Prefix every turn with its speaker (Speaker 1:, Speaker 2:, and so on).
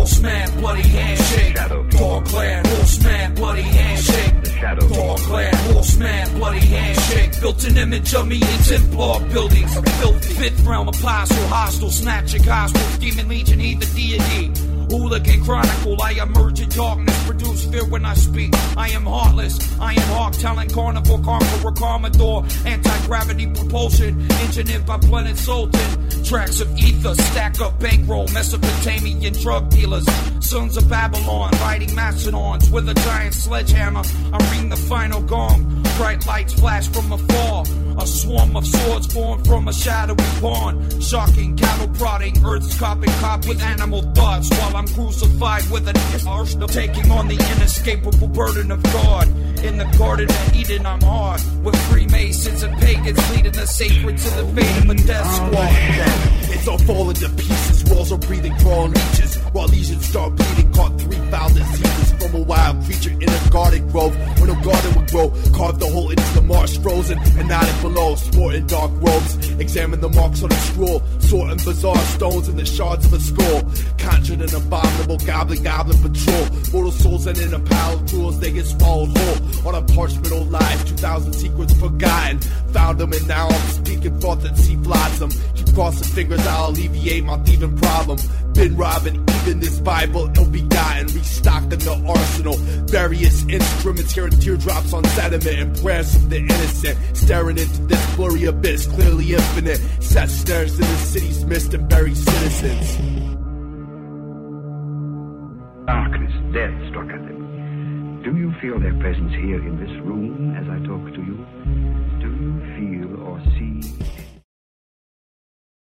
Speaker 1: Horseman, bloody handshake. Dog clan, horseman, bloody handshake. Dog clan, horseman, bloody handshake. Built an image of me in Templar buildings. Filthy, fifth realm apostle, hostile, snatching gospel, demon legion, heed the deity. Hooligan chronicle, I emerge in darkness, produce fear when I speak. I am heartless, I am hawk, talent carnivore, conqueror, commodore, anti-gravity propulsion, engineered by Planet Sultan. Tracks of ether, stack up bankroll, Mesopotamian drug dealers, sons of Babylon, riding mastodons with a giant sledgehammer. I ring the final gong, bright lights flash from afar. A swarm of swords formed from a shadowy pawn. Shocking, cattle prodding, earth's copy with animal thoughts. While I'm crucified with an arch, taking on the inescapable burden of God. In the Garden of Eden, I'm hard, with Freemasons and pagans leading the sacred to the fate of a death squad.
Speaker 2: It's all falling to pieces, walls are breathing, crawling reaches. While legions start bleeding, caught 3 foul diseases from a wild creature in a garden grove. When a garden would grow, carved the hole into the marsh, frozen and nodded below. Sporting dark robes, examine the marks on the scroll, sorting bizarre stones and the shards of a skull. Conjured an abominable goblin patrol. Mortal souls and in a pile of jewels, they get swallowed whole. On a parchment old lies, 2,000 secrets forgotten. Found them and now I'm speaking thoughts that see blossom. Keep crossing fingers, I'll alleviate my thieving problem. Been robbing even this Bible ill-begotten, restocking the arsenal. Various instruments, hearing teardrops on sediment and prayers of the innocent. Staring into this blurry abyss, clearly infinite. Set stares in the city's mist and buried citizens.
Speaker 3: Darkness, death struck at them. Do you feel their presence here in this room as I talk to you?